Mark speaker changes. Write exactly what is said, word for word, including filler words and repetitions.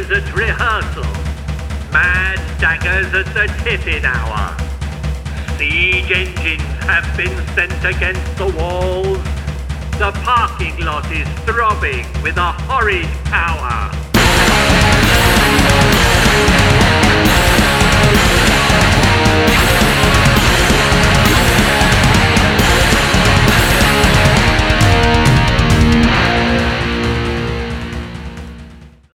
Speaker 1: cheers at rehearsal. Mad daggers at the tipping hour. Siege engines have been sent against the walls. The parking lot is throbbing with a horrid power.